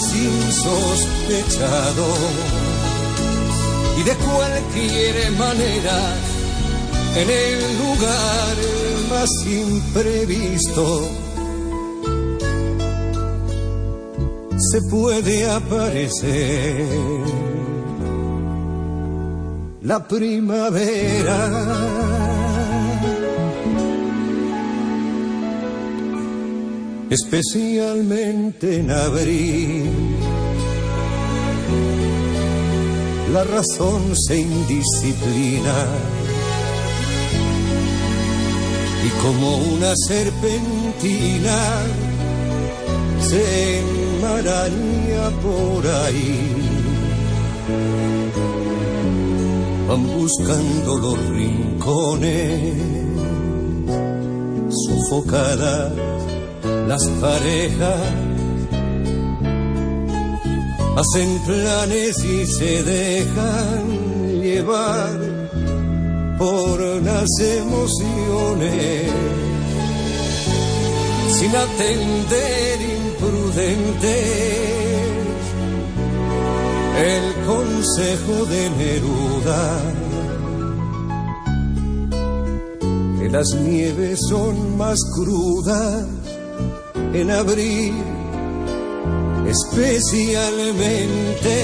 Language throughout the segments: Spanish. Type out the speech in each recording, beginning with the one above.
más insospechado y de cualquier manera en el lugar más imprevisto se puede aparecer la primavera. Especialmente en abril, la razón se indisciplina y como una serpentina se enmaraña por ahí. Van buscando los rincones, sofocadas las parejas, hacen planes y se dejan llevar por las emociones, sin atender imprudentes el consejo de Neruda, que las nieves son más crudas en abril, especialmente.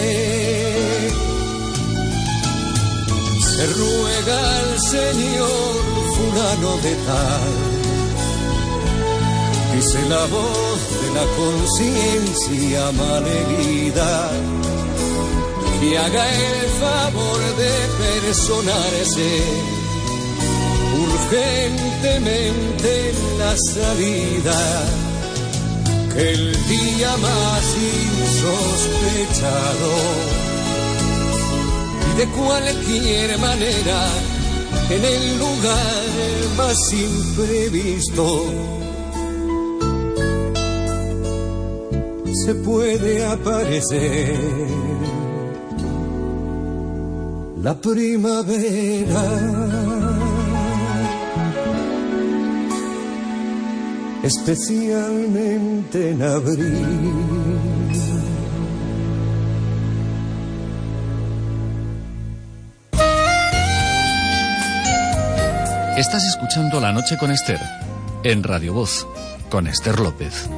Se ruega al señor fulano de tal, dice la voz de la conciencia malherida, que haga el favor de personarse urgentemente en la salida, que el día más insospechado y de cualquier manera en el lugar más imprevisto se puede aparecer la primavera. Especialmente en abril. Estás escuchando La Noche con Esther, en Radio Voz, con Esther López.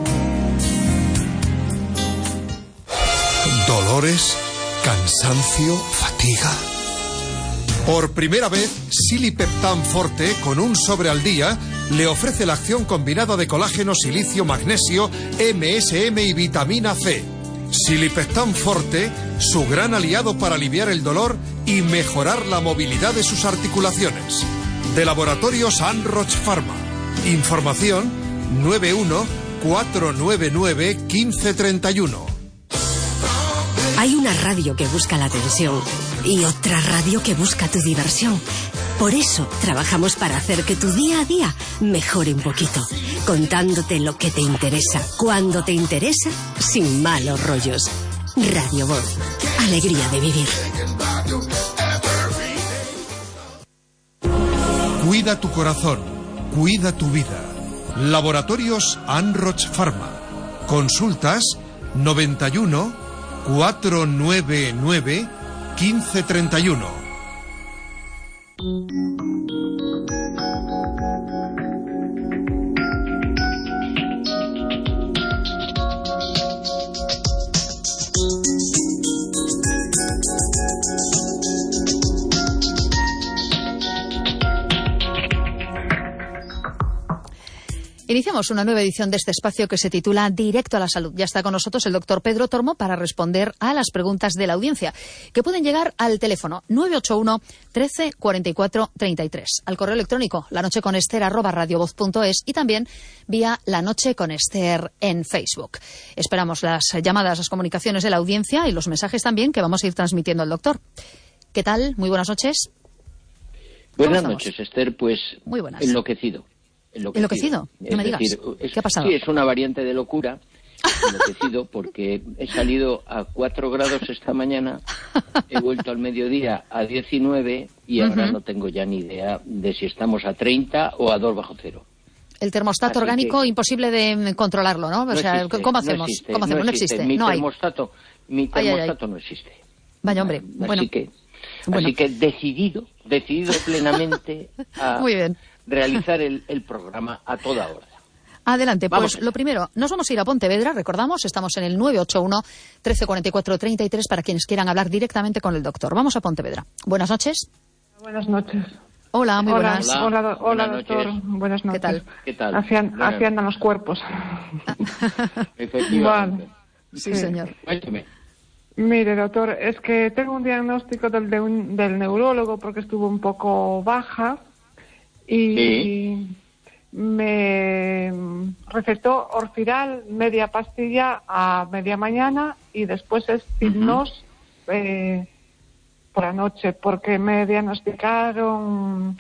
Dolores, cansancio, fatiga. Por primera vez, Silipeptan Forte, con un sobre al día, le ofrece la acción combinada de colágeno, silicio, magnesio, MSM y vitamina C. Silipeptan Forte, su gran aliado para aliviar el dolor y mejorar la movilidad de sus articulaciones. De Laboratorios Anroch Pharma. Información 91-499-1531. Hay una radio que busca la atención y otra radio que busca tu diversión. Por eso trabajamos para hacer que tu día a día mejore un poquito, contándote lo que te interesa, cuando te interesa, sin malos rollos. Radio Voz, alegría de vivir. Cuida tu corazón, cuida tu vida. Laboratorios Anroch Pharma. Consultas 91-499-1531. Iniciamos una nueva edición de este espacio que se titula Directo a la Salud. Ya está con nosotros el doctor Pedro Tormo para responder a las preguntas de la audiencia, que pueden llegar al teléfono 981 13 44 33, al correo electrónico lanocheconester@radiovoz.es y también vía La Noche con Esther en Facebook. Esperamos las llamadas, las comunicaciones de la audiencia y los mensajes también que vamos a ir transmitiendo al doctor. ¿Qué tal? Muy buenas noches. Buenas noches, Esther. Pues muy buenas. Enloquecido. ¿Enloquecido? No me digas. ¿Qué ha pasado? Sí, es una variante de locura. Enloquecido porque he salido a 4 grados esta mañana, he vuelto al mediodía a 19 y ahora no tengo ya ni idea de si estamos a 30 o a 2 bajo cero. El termostato Así orgánico, que imposible de controlarlo, ¿no? O sea, existe, ¿cómo hacemos? No existe. Mi no hay. termostato no existe. Vaya, hombre. Así que decidido plenamente a Muy bien. realizar el programa a toda hora. Adelante, Vamos pues allá. lo primero, nos vamos a ir a Pontevedra, recordamos, estamos en el 981 1344 33 para quienes quieran hablar directamente con el doctor. Vamos a Pontevedra. Buenas noches. Buenas noches. Hola, muy buenas. Hola, Hola, buenas doctor. noches. Buenas noches. ¿Qué tal? Así andan los cuerpos. Efectivamente. Sí, señor. Cuénteme. Mire, doctor, es que tengo un diagnóstico del neurólogo porque estuvo un poco baja y Sí. me recetó Orfiral, media pastilla a media mañana y después es Tipnos por la noche, porque me diagnosticaron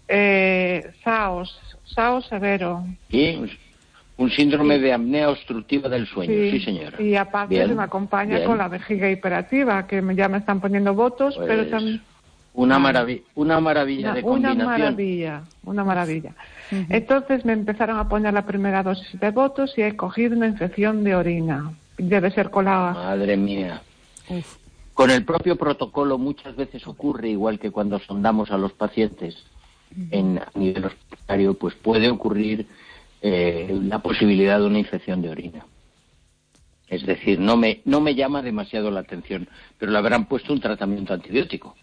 SAO severo. Sí, un síndrome de apnea obstructiva del sueño, sí señora. Y aparte Bien, se me acompaña bien. con la vejiga hiperativa, que ya me están poniendo votos, Pues, pero también... una maravilla de combinación. Una maravilla. Entonces me empezaron a poner la primera dosis de votos y he cogido una infección de orina. Debe ser con la... Madre mía. Con el propio protocolo muchas veces ocurre, igual que cuando sondamos a los pacientes a nivel hospitalario, pues puede ocurrir la posibilidad de una infección de orina. Es decir, no me llama demasiado la atención, pero le habrán puesto un tratamiento antibiótico.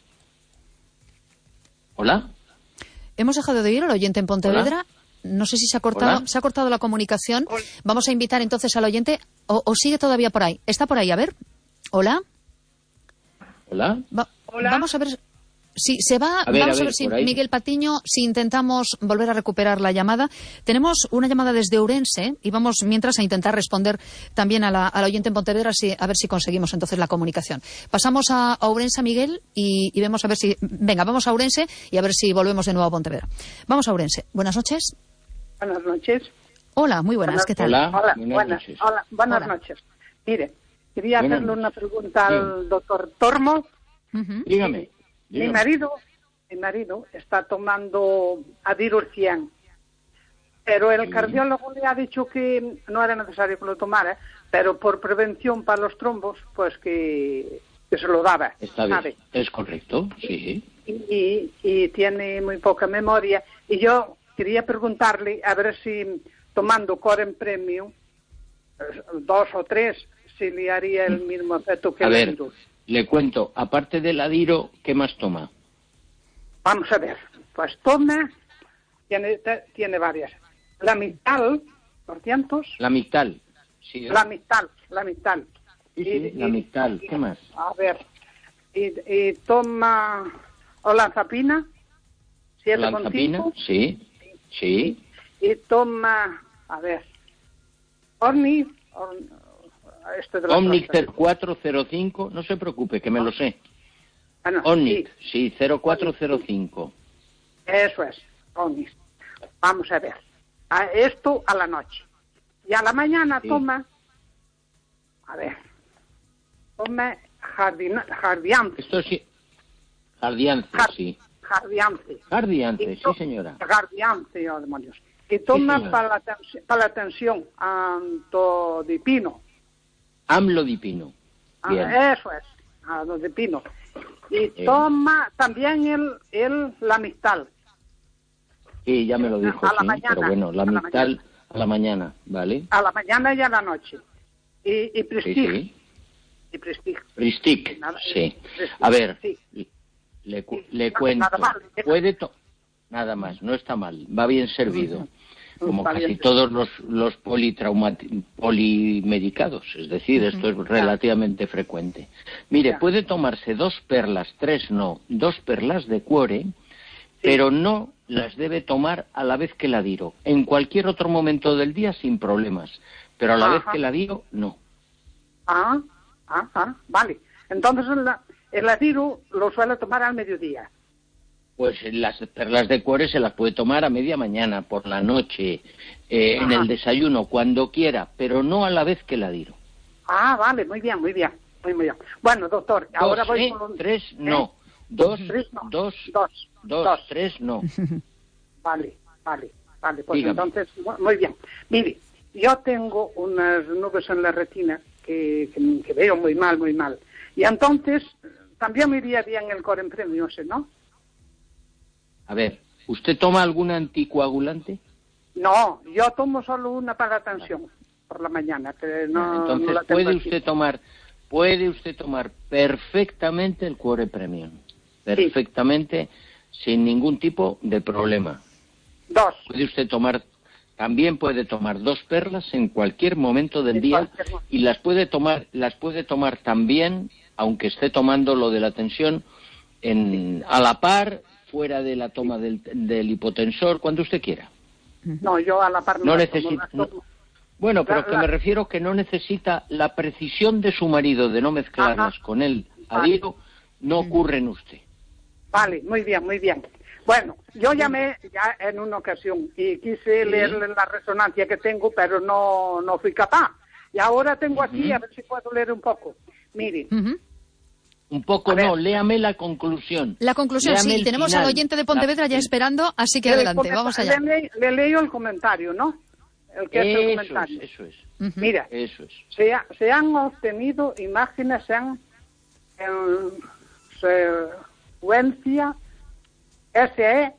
¿Hola? Hemos dejado de oír al oyente en Pontevedra. Hola. No sé si se ha cortado la comunicación. Vamos a invitar entonces al oyente, o sigue todavía por ahí. ¿Está por ahí? A ver. Hola. ¿Hola? Hola. Vamos a ver si se va. Vamos a ver si por ahí. Miguel Patiño, si intentamos volver a recuperar la llamada. Tenemos una llamada desde Ourense y vamos mientras a intentar responder también al oyente en Pontevedra, a ver si conseguimos entonces la comunicación. Pasamos a Ourense, Miguel, y vemos a ver si... Venga, vamos a Ourense y a ver si volvemos de nuevo a Pontevedra. Vamos a Ourense. Buenas noches. Buenas noches. Hola, muy buenas. ¿Qué tal? Hola. Buenas noches. Mire, quería hacerle una pregunta al doctor Tormo. Dígame. Mi marido está tomando Adirul 100, pero el cardiólogo le ha dicho que no era necesario que lo tomara, pero por prevención para los trombos, pues que se lo daba. Está bien, ¿sabe? es correcto, sí. Y tiene muy poca memoria. Y yo quería preguntarle a ver si tomando Coren Premium 2 o 3 si le haría el mismo efecto que A el ver, Adirul. le cuento, aparte del Adiro, ¿qué más toma? Vamos a ver, pues toma, tiene varias. La Mictal, 200. La Mictal. Sí, La Mictal. Sí, la Mictal. ¿Qué más? A ver, y toma Olanzapina, 7,5. Olanzapina, sí. Y toma, a ver, Omnicter 405, no se preocupe, que me lo sé. Bueno, Omnic, sí, 0405. Eso es, Omnic. Vamos a ver. Esto a la noche. Y a la mañana toma Jardiance. Esto sí. Jardiance, sí. Jardiance, sí, señora. Jardiance, oh, demonios. Y toma Sí, para la tensión Amlodipino. Amlodipino. Bien. Eso es, Amlodipino. Y toma también el Lamictal. Sí, ya me lo dijo, A la sí, mañana, pero bueno, la a la Mictal mañana. a la mañana, ¿vale? A la mañana y a la noche. Y Prestige. Sí. Y Prestige. Pristic, Nada, sí. Prestige, A ver, sí. le Nada cuento. mal, Nada más, no está mal, va bien servido. Como Va casi bien. todos los polimedicados, es decir, esto es relativamente frecuente. Mire, puede tomarse 2 perlas, 3 no, 2 perlas de cuore, pero no las debe tomar a la vez que la Adiro. En cualquier otro momento del día sin problemas, pero a la vez que la Adiro, no. Vale. Entonces el Adiro lo suele tomar al mediodía. Pues las perlas de cuore se las puede tomar a media mañana, por la noche, en el desayuno, cuando quiera, pero no a la vez que la Adiro. Vale, muy bien. Muy bien. Bueno, doctor, ahora voy con... 3 no. 2, 3 no. 2, 3 no. Vale. Vale, pues Dígame. entonces, muy bien. Mire, yo tengo unas nubes en la retina que veo muy mal, muy mal. Y entonces, también me iría bien el Corempremio ese, ¿no? A ver, ¿usted toma algún anticoagulante? No, yo tomo solo una para la tensión por la mañana. Que no, Entonces no la tengo puede aquí. usted tomar perfectamente el Corempremio. Perfectamente, sin ningún tipo de problema. 2. Puede usted tomar, también puede tomar 2 perlas en cualquier momento del En día cualquier momento. y las puede tomar también, aunque esté tomando lo de la tensión, a la par, fuera de la toma del hipotensor, cuando usted quiera. No, yo a la par No la necesita. tomo, la tomo. Bueno, pero que me refiero que no necesita la precisión de su marido de no mezclarlas Ajá. con el adiro, no ocurre en usted. Vale, muy bien, muy bien. Bueno, yo llamé ya en una ocasión y quise leerle la resonancia que tengo, pero no fui capaz. Y ahora tengo aquí, a ver si puedo leer un poco. Mire, Un poco no, léame la conclusión. La conclusión, Léame sí, el tenemos final. al oyente de Pontevedra ya esperando, así que adelante, vamos allá. Le leo el comentario, ¿no? El que es el comentario. Eso es. Mira, Eso es. se han obtenido imágenes en secuencia SE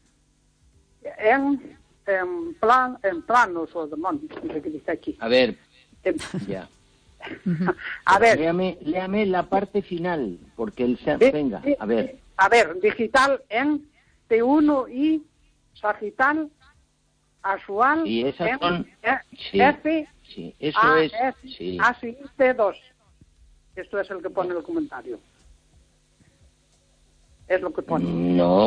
en planos o demonios, no sé qué dice aquí. A ver, Em, ya. A ver, Léame la parte final, porque venga, a ver. A ver, digital en T1 y sagital asual Y esas en son... Sí, F sí, eso A, es... F, Sí. A, sí, T2. Esto es el que pone el comentario. Es lo que pone. No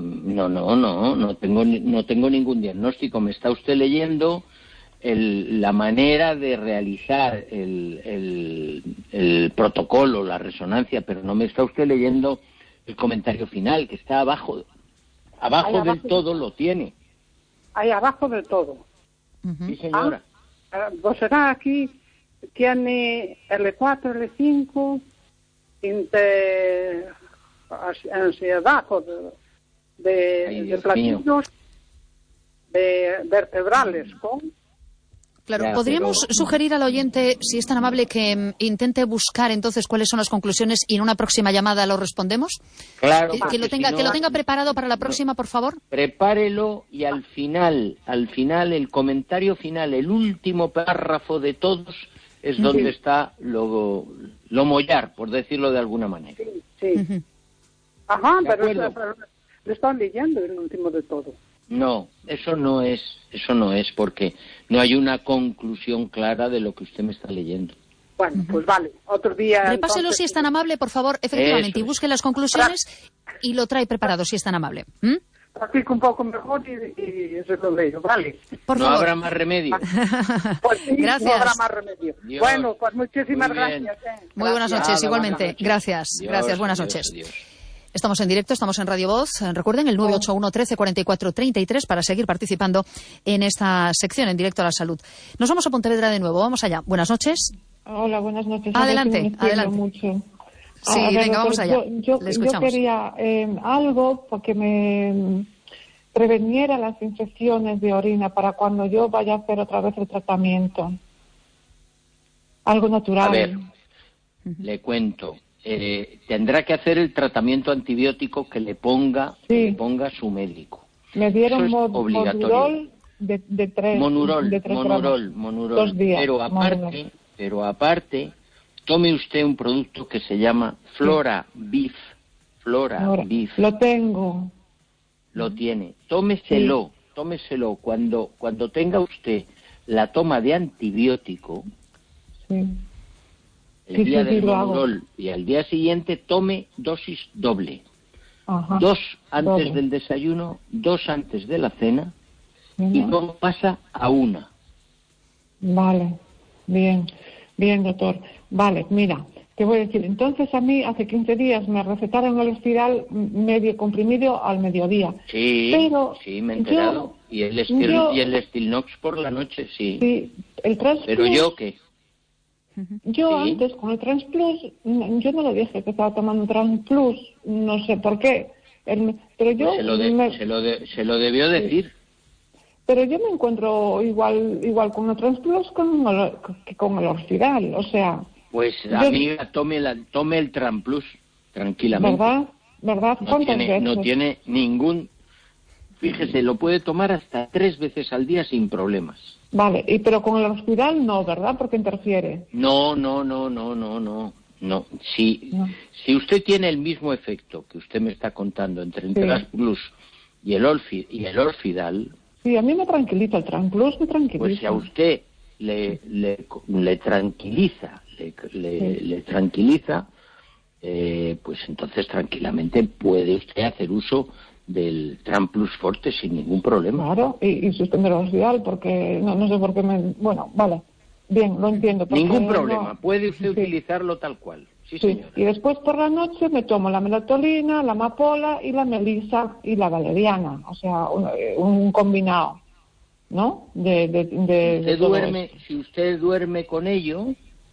tengo ningún diagnóstico. Me está usted leyendo la manera de realizar el protocolo, la resonancia, pero no me está usted leyendo el comentario final, que está abajo. Abajo del todo lo tiene. Ahí abajo del todo. Sí, señora. Pues será aquí, tiene L4, L5, ansiedad de platillos, de vertebrales con... Claro, Ya, ¿podríamos sugerir al oyente, si es tan amable, que intente buscar entonces cuáles son las conclusiones y en una próxima llamada lo respondemos? Claro. Que lo tenga preparado para la próxima, por favor. Prepárelo y al final, el comentario final, el último párrafo de todos, es donde está lo mollar, por decirlo de alguna manera. Sí. Ajá, ¿De pero acuerdo? lo están leyendo el último de todo. No, eso no es, porque no hay una conclusión clara de lo que usted me está leyendo. Bueno, pues vale, otro día... Repáselo entonces... si es tan amable, por favor, efectivamente, y busque las conclusiones y lo trae preparado si es tan amable. Practico un poco mejor y se lo leo, vale. Por no favor. habrá más remedio. Pues sí, Gracias. no habrá más remedio. Dios. Bueno, pues muchísimas Muy bien. gracias. Muy buenas noches, Nada, igualmente. buenas noches. Gracias, Dios, gracias, buenas Dios, noches. Dios. Estamos en directo, estamos en Radio Voz. Recuerden el 981 13 44 33 para seguir participando en esta sección en directo a la salud. Nos vamos a Pontevedra de nuevo, vamos allá. Buenas noches. Hola, buenas noches. Adelante, adelante. Mucho. Sí, venga, vamos allá. Yo Le escuchamos. quería algo porque me preveniera las infecciones de orina para cuando yo vaya a hacer otra vez el tratamiento. Algo natural. A ver, le cuento. Tendrá que hacer el tratamiento antibiótico que le ponga su médico. Me dieron Eso es obligatorio. Monurol de 3 Monurol, 2 días. Pero aparte, tome usted un producto que se llama Flora Beef. Ahora, Beef. lo tengo. Lo tiene. Tómeselo cuando tenga usted la toma de antibiótico. Sí. El día del Monurol y al día siguiente tome dosis doble. Ajá. 2 antes doble. del desayuno, 2 antes de la cena Ajá. y luego pasa a 1. Vale, bien, doctor. Vale, mira, te voy a decir, entonces a mí hace 15 días me recetaron el espiral medio comprimido al mediodía. Sí, pero sí, me he enterado. Y el Stilnox por la noche, sí. Sí, el Transplus. Pero yo, ¿qué? Yo antes con el Transplus, yo no le dije que estaba tomando Transplus, no sé por qué. Pero yo... Pues se lo debió decir. Pero yo me encuentro igual con el Transplus que con el Orfidal, o sea... Pues, amiga, tome el Transplus tranquilamente. ¿Verdad? ¿Cuántas veces? No tiene ningún... Fíjese, lo puede tomar hasta 3 veces al día sin problemas. Vale, pero con el Orfidal no, ¿verdad? Porque interfiere. No. Si usted tiene el mismo efecto que usted me está contando entre el Transplus y el Orfidal... Sí, a mí me tranquiliza, el Transplus me tranquiliza. Pues si a usted le tranquiliza, pues entonces tranquilamente puede usted hacer uso del Transplus Forte sin ningún problema. Claro, y suspender el Orfidal, porque no sé por qué Bueno, vale, bien, lo entiendo. Ningún problema, puede usted utilizarlo tal cual. Sí, señora. Y después por la noche me tomo la melatonina, la amapola y la melisa y la valeriana, o sea, un combinado, ¿no? Si usted duerme con ello,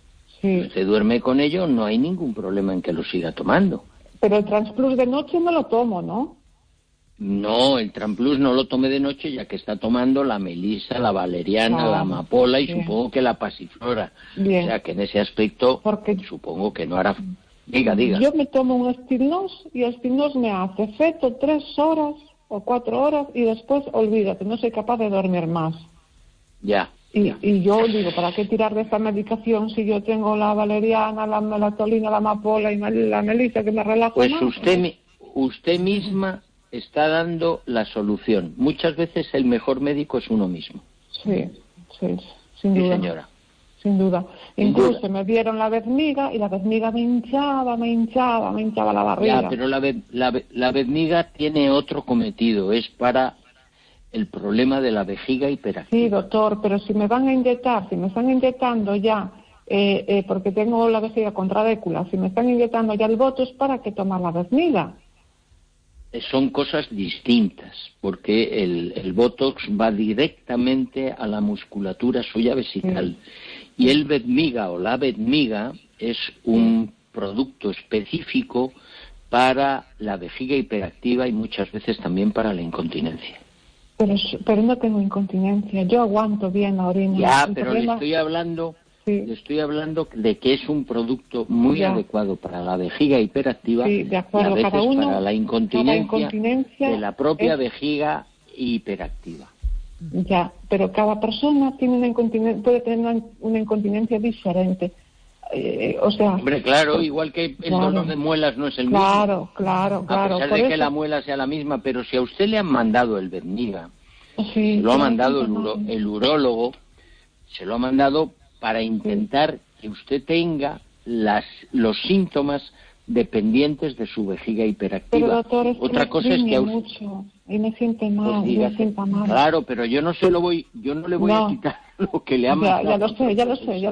no hay ningún problema en que lo siga tomando. Pero el Transplus de noche no lo tomo, ¿no? No, el Transplus no lo tome de noche, ya que está tomando la melisa, la valeriana, la amapola y supongo que la pasiflora. Bien. O sea, que en ese aspecto supongo que no hará... Diga. Yo me tomo un Stilnox y el Stilnox me hace efecto 3 horas o 4 horas y después, olvídate, no soy capaz de dormir más. Ya. Y yo digo, ¿para qué tirar de esta medicación si yo tengo la valeriana, la melatonina, la amapola y la melisa que me relaja pues más? Usted misma está dando la solución. Muchas veces el mejor médico es uno mismo. Sí, sin duda. Sí, señora. Sin duda. Incluso me dieron la vezmiga y la vezmiga me hinchaba la barriga. Ya, pero la vezmiga tiene otro cometido, es para el problema de la vejiga hiperactiva. Sí, doctor, pero si me están inyectando ya, porque tengo la vejiga contradécula, si me están inyectando ya el Botox, ¿para qué tomar la vezmiga? Son cosas distintas, porque el Botox va directamente a la musculatura suya vesical. Y el vezmiga o la vezmiga es un producto específico para la vejiga hiperactiva y muchas veces también para la incontinencia. Pero no tengo incontinencia, yo aguanto bien la orina. Ya, pero le estoy hablando de que es un producto muy adecuado para la vejiga hiperactiva de acuerdo, y a veces cada uno, para la incontinencia de la propia vejiga hiperactiva. Ya, pero cada persona tiene puede tener una incontinencia diferente. O sea... Hombre, claro, igual que el dolor de muelas no es el mismo. Claro. A pesar de que la muela sea la misma, pero si a usted le han mandado el vezmiga, lo ha mandado el urólogo, se lo ha mandado para intentar que usted tenga los síntomas dependientes de su vejiga hiperactiva. Pero, doctor, otra cosa es que mucho y me siente mal, me sienta mal. Claro, pero yo no le voy a quitar lo que le ha mandado. Ya lo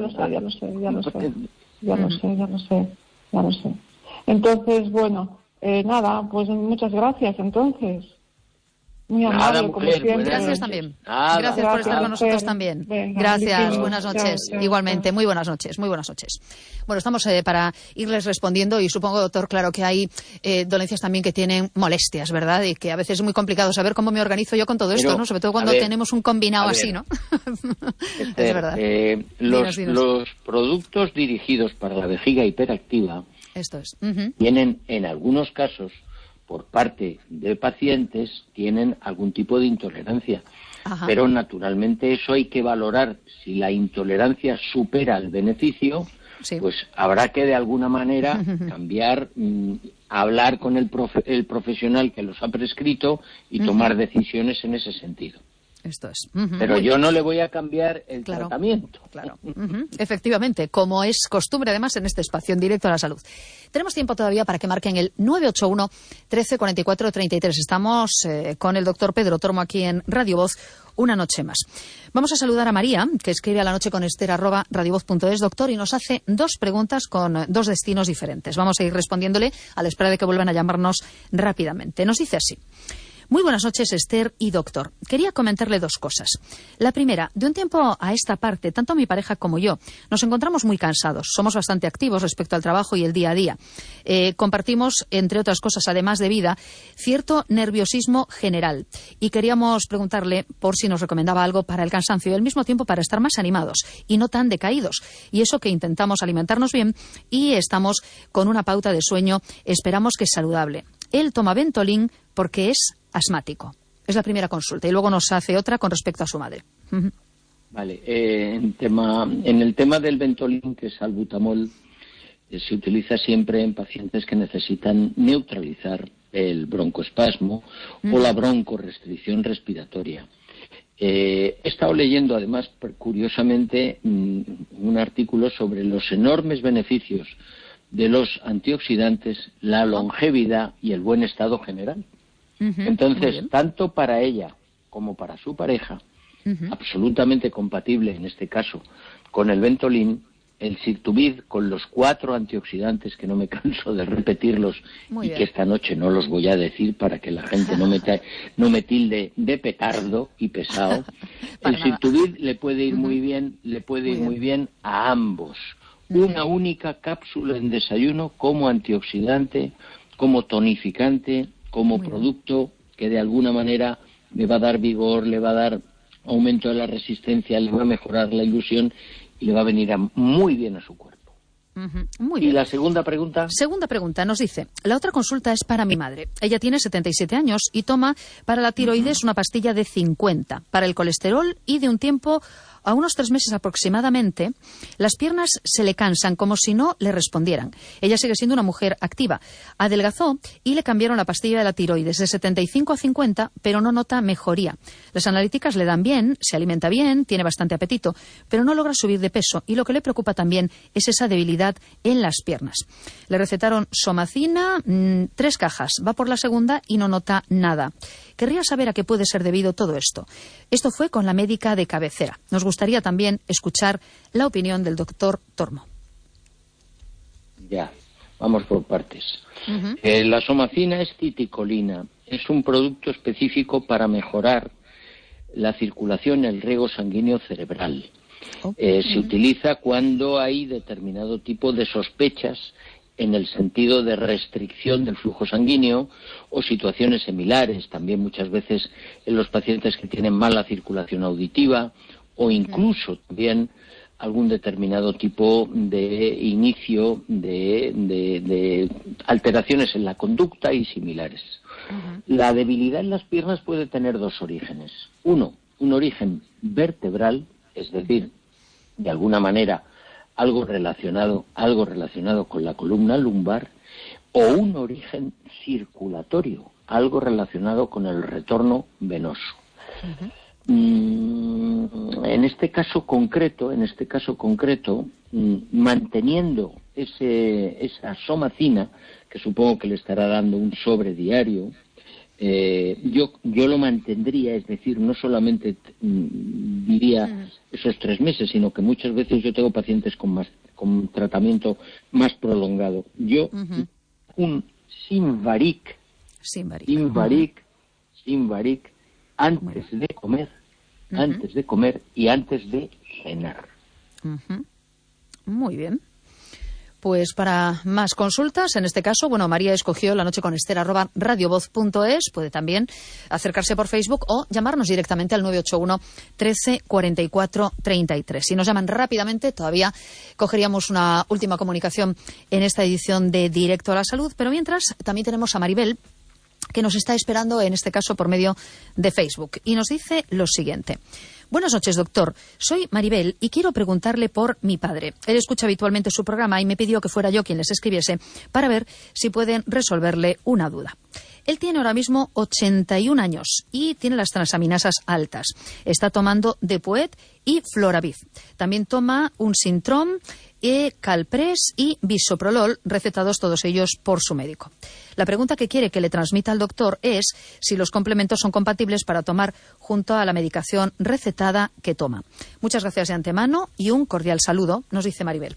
sé. Entonces, bueno, nada, pues muchas gracias, entonces. Muy amable, como siempre. Gracias también. Gracias por estar con nosotros también. Gracias, buenas noches. Igualmente, muy buenas noches. Bueno, estamos para irles respondiendo y supongo, doctor, claro que hay dolencias también que tienen molestias, ¿verdad? Y que a veces es muy complicado saber cómo me organizo yo con todo esto, ¿no? Sobre todo cuando tenemos un combinado así, ¿no? Es verdad. Los productos dirigidos para la vejiga hiperactiva tienen, en algunos casos, por parte de pacientes, tienen algún tipo de intolerancia. Pero naturalmente eso hay que valorar. Si la intolerancia supera el beneficio, pues habrá que de alguna manera cambiar, hablar con el profesional que los ha prescrito y tomar decisiones en ese sentido. Esto es. Pero yo no le voy a cambiar el tratamiento. Claro. Efectivamente, como es costumbre además en este espacio, en Directo a la Salud. Tenemos tiempo todavía para que marquen el 981 13 44 33. Estamos con el doctor Pedro Tormo aquí en Radio Voz una noche más. Vamos a saludar a María, que escribe a la noche con ester@radiovoz.es, doctor, y nos hace 2 preguntas con 2 destinos diferentes. Vamos a ir respondiéndole a la espera de que vuelvan a llamarnos rápidamente. Nos dice así: Muy buenas noches, Esther y doctor. Quería comentarle dos cosas. La primera, de un tiempo a esta parte, tanto mi pareja como yo nos encontramos muy cansados. Somos bastante activos respecto al trabajo y el día a día. Compartimos, entre otras cosas, además de vida, cierto nerviosismo general. Y queríamos preguntarle por si nos recomendaba algo para el cansancio y al mismo tiempo para estar más animados y no tan decaídos. Y eso que intentamos alimentarnos bien y estamos con una pauta de sueño, esperamos que es saludable. Él toma Ventolin porque es asmático. Es la primera consulta y luego nos hace otra con respecto a su madre. Vale, en el tema del Ventolin, que es salbutamol, se utiliza siempre en pacientes que necesitan neutralizar el broncoespasmo o la broncorestricción respiratoria. He estado leyendo, además, curiosamente, un artículo sobre los enormes beneficios de los antioxidantes, la longevidad y el buen estado general. Entonces, tanto para ella como para su pareja, absolutamente compatible en este caso con el Ventolin, el Sirtuvid con los 4 antioxidantes, que no me canso de repetirlos que esta noche no los voy a decir para que la gente no me tilde de petardo y pesado. El Sirtuvid le puede ir muy bien, muy bien a ambos. Una única cápsula en desayuno como antioxidante, como tonificante, como producto que de alguna manera le va a dar vigor, le va a dar aumento de la resistencia, le va a mejorar la ilusión y le va a venir muy bien a su cuerpo. Muy bien. ¿Y la segunda pregunta? Segunda pregunta, nos dice, la otra consulta es para mi madre. Ella tiene 77 años y toma para la tiroides una pastilla de 50, para el colesterol y de un tiempo a unos 3 meses aproximadamente, las piernas se le cansan como si no le respondieran. Ella sigue siendo una mujer activa. Adelgazó y le cambiaron la pastilla de la tiroides de 75 a 50, pero no nota mejoría. Las analíticas le dan bien, se alimenta bien, tiene bastante apetito, pero no logra subir de peso y lo que le preocupa también es esa debilidad en las piernas. Le recetaron somacina, 3 cajas, va por la segunda y no nota nada. Querría saber a qué puede ser debido todo esto. Esto fue con la médica de cabecera. Nos gustaría también escuchar la opinión del doctor Tormo. Ya, vamos por partes. La somacina es citicolina. Es un producto específico para mejorar la circulación, el riego sanguíneo cerebral. Se utiliza cuando hay determinado tipo de sospechas en el sentido de restricción del flujo sanguíneo o situaciones similares, también muchas veces en los pacientes que tienen mala circulación auditiva o incluso también algún determinado tipo de inicio de alteraciones en la conducta y similares. La debilidad en las piernas puede tener 2 orígenes. Uno, un origen vertebral, es decir, de alguna manera algo relacionado con la columna lumbar, o un origen circulatorio, algo relacionado con el retorno venoso. En este caso concreto, manteniendo esa somacina, que supongo que le estará dando un sobre diario, yo lo mantendría, es decir, no solamente diría esos 3 meses, sino que muchas veces yo tengo pacientes con tratamiento más prolongado. Yo un Sinvarik antes de comer y antes de cenar. Muy bien. Pues para más consultas, en este caso, María escogió La Noche con Esther @radiovoz.es. Puede también acercarse por Facebook o llamarnos directamente al 981 13 44 33. Si nos llaman rápidamente, todavía cogeríamos una última comunicación en esta edición de Directo a la Salud. Pero mientras, también tenemos a Maribel, que nos está esperando, en este caso, por medio de Facebook. Y nos dice lo siguiente. Buenas noches, doctor. Soy Maribel y quiero preguntarle por mi padre. Él escucha habitualmente su programa y me pidió que fuera yo quien les escribiese para ver si pueden resolverle una duda. Él tiene ahora mismo 81 años y tiene las transaminasas altas. Está tomando Depuet y Floraviz. También toma un Sintrom, Calpres y Bisoprolol, recetados todos ellos por su médico. La pregunta que quiere que le transmita al doctor es si los complementos son compatibles para tomar junto a la medicación recetada que toma. Muchas gracias de antemano y un cordial saludo, nos dice Maribel.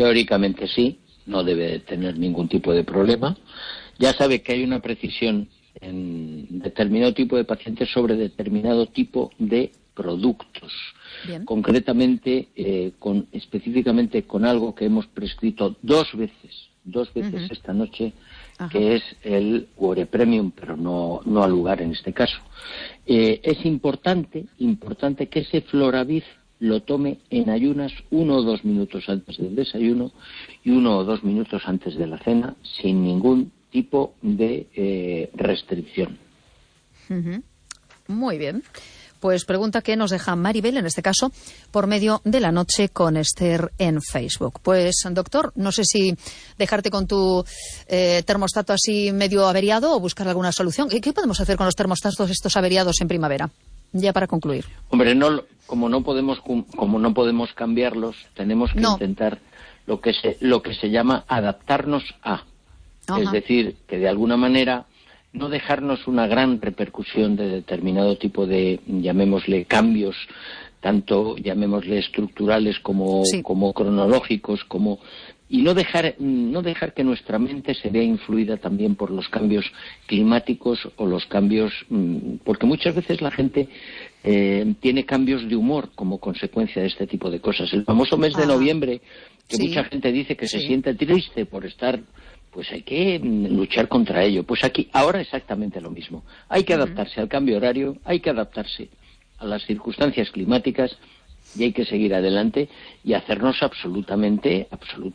Teóricamente sí, no debe tener ningún tipo de problema. Ya sabe que hay una precisión en determinado tipo de pacientes sobre determinado tipo de productos. Bien. Concretamente, específicamente con algo que hemos prescrito dos veces esta noche, Ajá. que es el Uore Premium, pero no al lugar en este caso. Es importante que ese Floraviz lo tome en ayunas 1 o 2 minutos antes del desayuno y 1 o 2 minutos antes de la cena, sin ningún tipo de restricción. Uh-huh. Muy bien. Pues pregunta que nos deja Maribel, en este caso, por medio de La Noche con Esther en Facebook. Pues, doctor, no sé si dejarte con tu termostato así medio averiado o buscar alguna solución. ¿Qué podemos hacer con los termostatos estos averiados en primavera? Ya para concluir. Hombre, como no podemos cambiarlos, tenemos que intentar lo que se llama adaptarnos a. Ajá. Es decir, que de alguna manera no dejarnos una gran repercusión de determinado tipo de, llamémosle, cambios, tanto llamémosle estructurales como cronológicos, y no dejar que nuestra mente se vea influida también por los cambios climáticos o los cambios, porque muchas veces la gente tiene cambios de humor como consecuencia de este tipo de cosas. El famoso mes de noviembre, que mucha gente dice que se siente triste por estar, pues hay que luchar contra ello. Pues aquí, ahora exactamente lo mismo. Hay que adaptarse al cambio horario, hay que adaptarse a las circunstancias climáticas y hay que seguir adelante y hacernos absolutamente,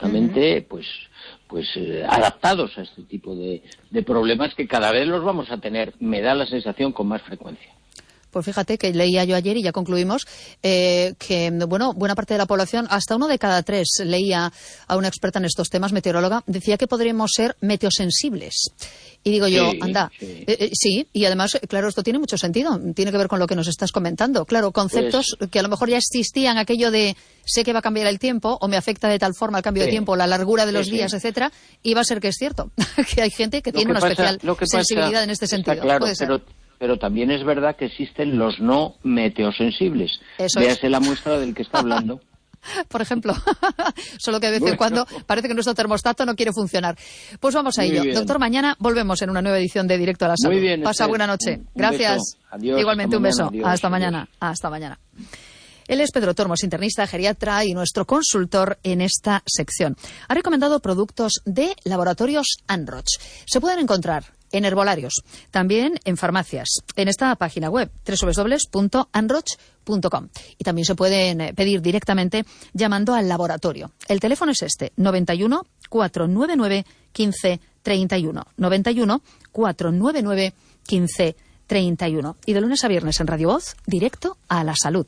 pues adaptados a este tipo de problemas que cada vez los vamos a tener, me da la sensación, con más frecuencia. Pues fíjate que leía yo ayer y ya concluimos que, buena parte de la población, hasta 1 de cada 3, leía a una experta en estos temas, meteoróloga, decía que podríamos ser meteosensibles. Y digo yo, sí, y además, claro, esto tiene mucho sentido, tiene que ver con lo que nos estás comentando. Claro, conceptos que a lo mejor ya existían, aquello de sé que va a cambiar el tiempo o me afecta de tal forma el cambio de tiempo, la largura de los días, etcétera, y va a ser que es cierto, que hay gente que tiene una especial sensibilidad en este sentido. Claro, pero también es verdad que existen los no meteosensibles. Véase la muestra del que está hablando. Por ejemplo, solo que de vez en cuando parece que nuestro termostato no quiere funcionar. Pues vamos a ello. Doctor, mañana volvemos en una nueva edición de Directo a la Salud. Muy bien, pasa buena noche. Gracias. Adiós, igualmente un beso. Adiós, hasta mañana. Hasta mañana. Él es Pedro Tormos, internista, geriatra y nuestro consultor en esta sección. Ha recomendado productos de Laboratorios Anroch. Se pueden encontrar en herbolarios, también en farmacias, en esta página web www.anroch.com, y también se pueden pedir directamente llamando al laboratorio. El teléfono es este, 91 499 15 31, 91 499 15 31, y de lunes a viernes en Radio Voz, Directo a la Salud.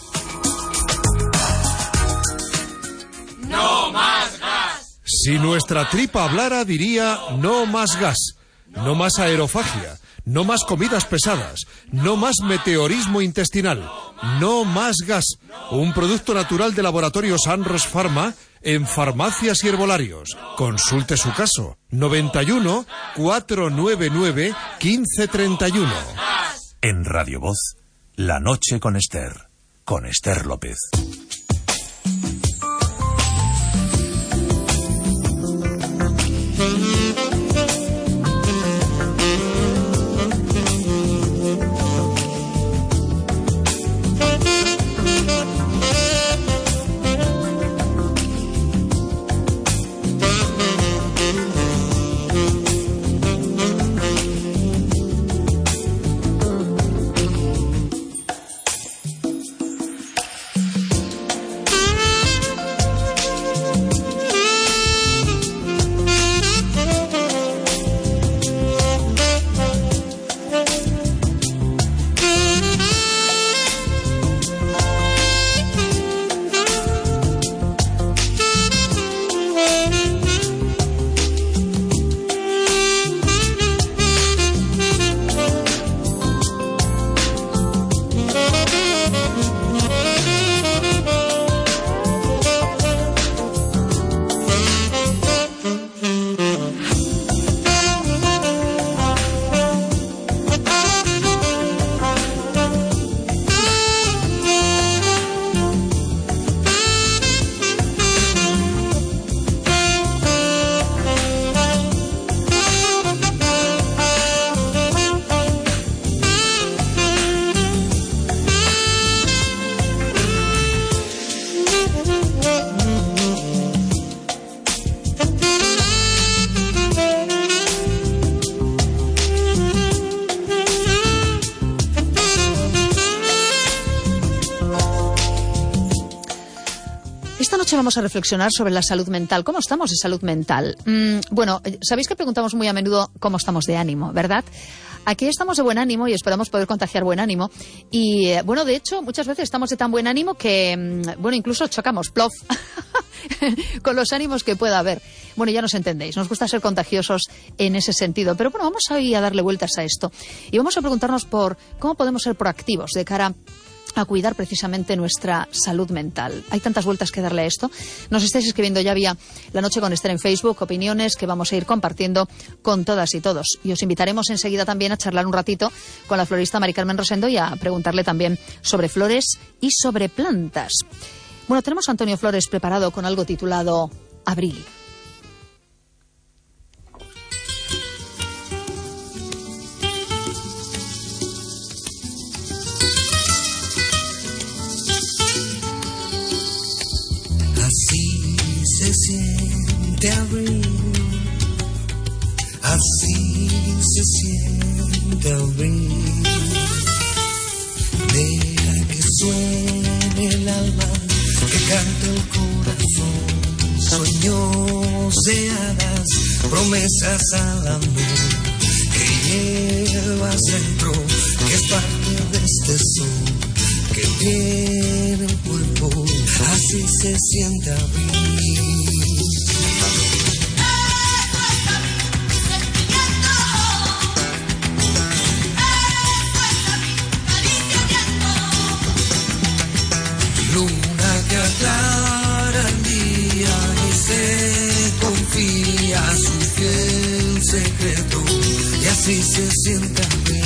¡No más gas! Si nuestra tripa hablara, diría no más gas. No más aerofagia, no más comidas pesadas, no más meteorismo intestinal, no más gas. Un producto natural de Laboratorios Anroch Pharma en farmacias y herbolarios. Consulte su caso. 91 499 1531. En Radio Voz, La Noche con Esther López. vamos a reflexionar sobre la salud mental. ¿Cómo estamos de salud mental? Bueno, sabéis que preguntamos muy a menudo cómo estamos de ánimo, ¿verdad? Aquí estamos de buen ánimo y esperamos poder contagiar buen ánimo. Y, bueno, de hecho, muchas veces estamos de tan buen ánimo que, bueno, incluso chocamos, plof, con los ánimos que pueda haber. Bueno, ya nos entendéis, nos gusta ser contagiosos en ese sentido. Pero bueno, vamos hoy a darle vueltas a esto. Y vamos a preguntarnos por cómo podemos ser proactivos de cara a cuidar precisamente nuestra salud mental. Hay tantas vueltas que darle a esto. Nos estáis escribiendo ya vía La Noche con Esther en Facebook, opiniones que vamos a ir compartiendo con todas y todos. Y os invitaremos enseguida también a charlar un ratito con la florista Mari Carmen Rosendo y a preguntarle también sobre flores y sobre plantas. Bueno, tenemos a Antonio Flores preparado con algo titulado Abril. Así se siente abril, así se siente abril. Deja que suene el alma, que cante el corazón, sueños de hadas, promesas al amor que llevas dentro, que es parte de este sol, que tiene el cuerpo. Así se siente abril. Luna que aclara el día y se confía a su fiel secreto, y así se siente abril.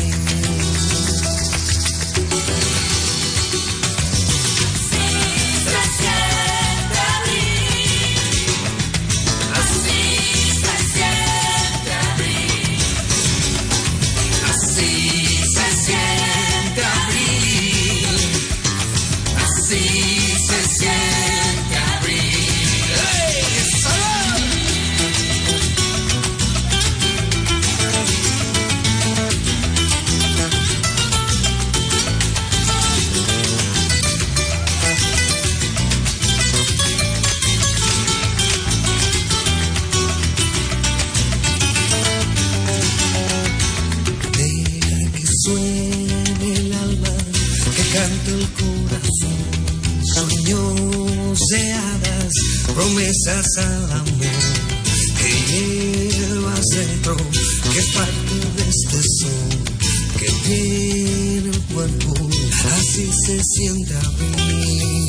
Promesas al amor que llevas dentro, que es parte de este sol, que tiene el cuerpo, así se siente abril.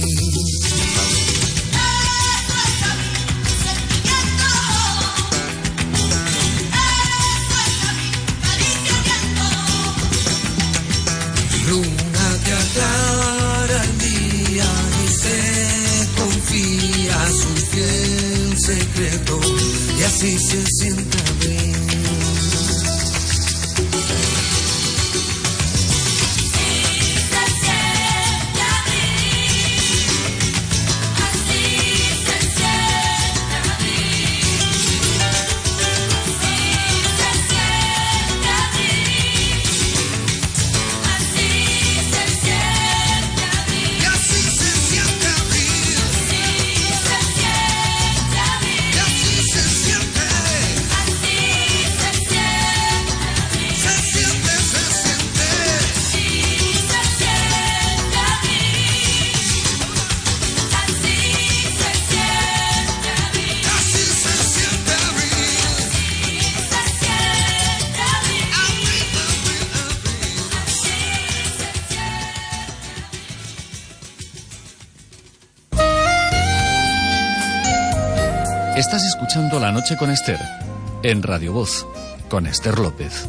Luna que aclara el día y se confía a su fiel secreto, y así se siente abril. Estás escuchando La Noche con Esther, en Radio Voz, con Esther López.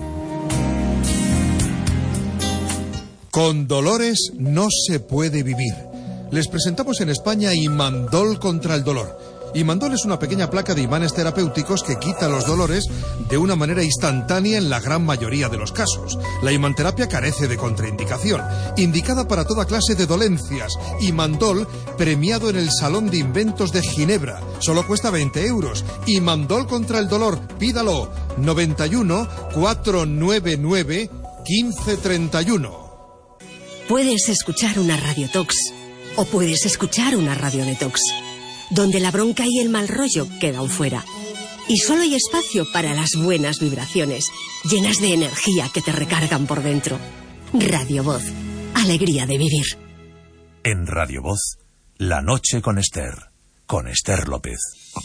Con dolores no se puede vivir. Les presentamos en España Imandol contra el dolor. Imandol es una pequeña placa de imanes terapéuticos que quita los dolores de una manera instantánea en la gran mayoría de los casos. La imanterapia carece de contraindicación, indicada para toda clase de dolencias. Imandol, premiado en el Salón de Inventos de Ginebra. Solo cuesta 20 euros. Imandol contra el dolor, pídalo. 91 499 1531. Puedes escuchar una radiotox o puedes escuchar una radiodetox. donde la bronca y el mal rollo quedan fuera. Y solo hay espacio para las buenas vibraciones, llenas de energía que te recargan por dentro. Radio Voz, alegría de vivir. En Radio Voz, La Noche con Esther López.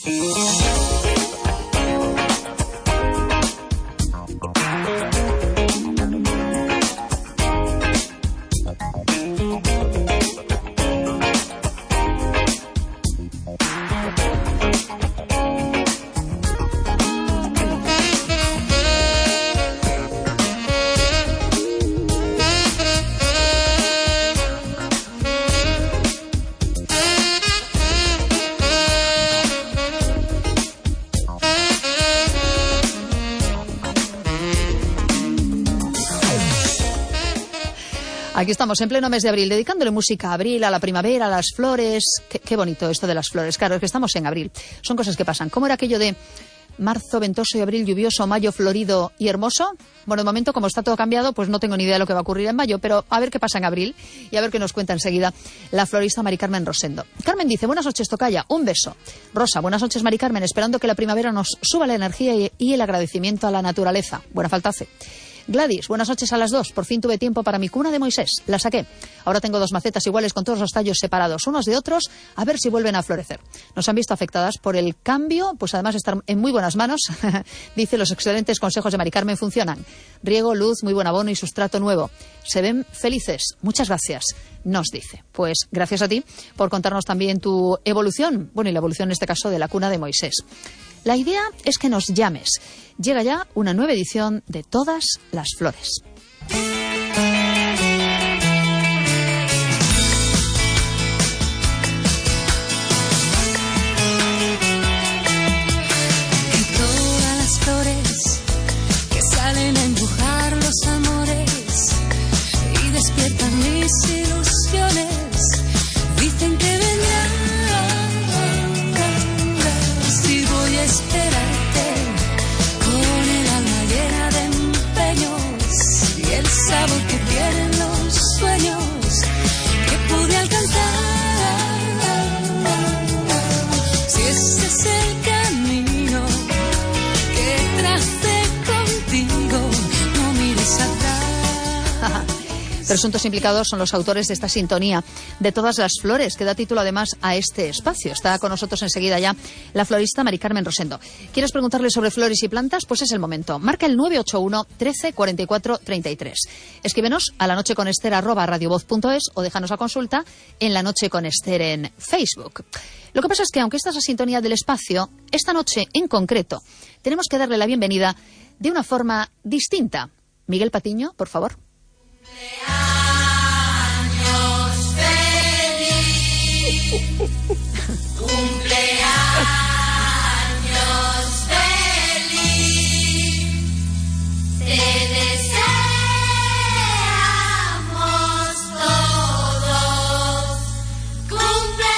Aquí estamos en pleno mes de abril, dedicándole música a abril, a la primavera, a las flores. Qué bonito esto de las flores. Claro, es que estamos en abril. Son cosas que pasan. ¿Cómo era aquello de marzo ventoso y abril lluvioso, mayo florido y hermoso? Bueno, de momento, como está todo cambiado, pues no tengo ni idea de lo que va a ocurrir en mayo, pero a ver qué pasa en abril y a ver qué nos cuenta enseguida la florista Mari Carmen Rosendo. Carmen dice, buenas noches, tocaya, un beso. Rosa, buenas noches, Mari Carmen, esperando que la primavera nos suba la energía y el agradecimiento a la naturaleza. Buena falta hace. Gladys, buenas noches a las 2. Por fin tuve tiempo para mi cuna de Moisés. La saqué. Ahora tengo 2 macetas iguales con todos los tallos separados unos de otros, a ver si vuelven a florecer. Nos han visto afectadas por el cambio, pues además están en muy buenas manos. Dice, los excelentes consejos de Mari Carmen funcionan. Riego, luz, muy buen abono y sustrato nuevo. Se ven felices. Muchas gracias, nos dice. Pues gracias a ti por contarnos también tu evolución. Bueno, y la evolución en este caso de la cuna de Moisés. La idea es que nos llames. Llega ya una nueva edición de Todas las Flores. Que todas las flores que salen a empujar los amores y despiertan mis ilusiones, dicen que vendrán. Si voy a esperarte con el alma llena de empeños y el sabor que tienen los sueños que pude alcanzar. Si ese es el camino que tracé contigo, no mires atrás. Presuntos implicados son los autores de esta sintonía de Todas las Flores, que da título además a este espacio. Está con nosotros enseguida ya la florista Mari Carmen Rosendo. ¿Quieres preguntarle sobre flores y plantas? Pues es el momento. Marca el 981 13 44 33. Escríbenos a lanocheconester@radiovoz.es o déjanos a consulta en La Noche con Esther en Facebook. Lo que pasa es que, aunque esta es la sintonía del espacio, esta noche en concreto tenemos que darle la bienvenida de una forma distinta. Miguel Patiño, por favor. Cumpleaños feliz, cumpleaños feliz, te deseamos todos, cumpleaños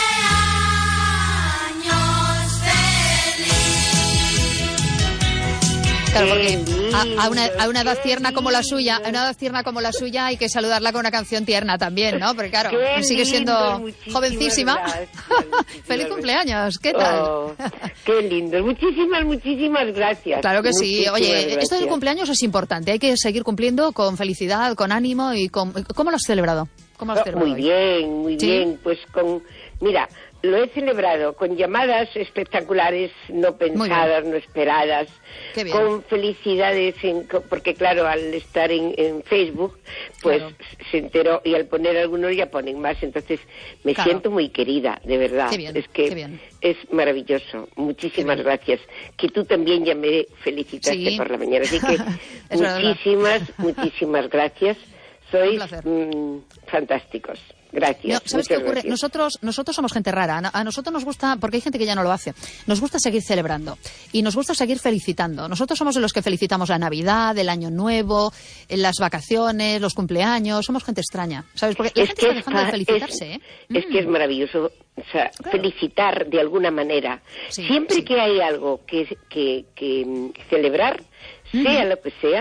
feliz. Claro, porque a una edad tierna como la suya, hay que saludarla con una canción tierna también, ¿no? Porque claro, sigue siendo jovencísima. ¡Feliz cumpleaños! ¿Qué tal? Oh, qué lindo. Muchísimas gracias. Claro que sí. Oye, Gracias. Esto del cumpleaños es importante. Hay que seguir cumpliendo con felicidad, con ánimo y con... ¿Cómo lo has celebrado? Muy bien. Pues mira, lo he celebrado con llamadas espectaculares, no pensadas, no esperadas, con felicidades, porque claro, al estar en Facebook, pues se enteró, y al poner algunos ya ponen más, entonces me siento muy querida, de verdad. Es que es maravilloso. Muchísimas gracias. Que tú también ya me felicitaste por la mañana, así que muchísimas gracias. Sois fantásticos. Gracias. No, ¿sabes qué ocurre? Nosotros somos gente rara. A nosotros nos gusta, porque hay gente que ya no lo hace, nos gusta seguir celebrando y nos gusta seguir felicitando. Nosotros somos de los que felicitamos la Navidad, el Año Nuevo, las vacaciones, los cumpleaños. Somos gente extraña, ¿sabes? Porque la gente está dejando de felicitarse, Es que es maravilloso, o sea, felicitar de alguna manera. Siempre que hay algo que celebrar, sea lo que sea,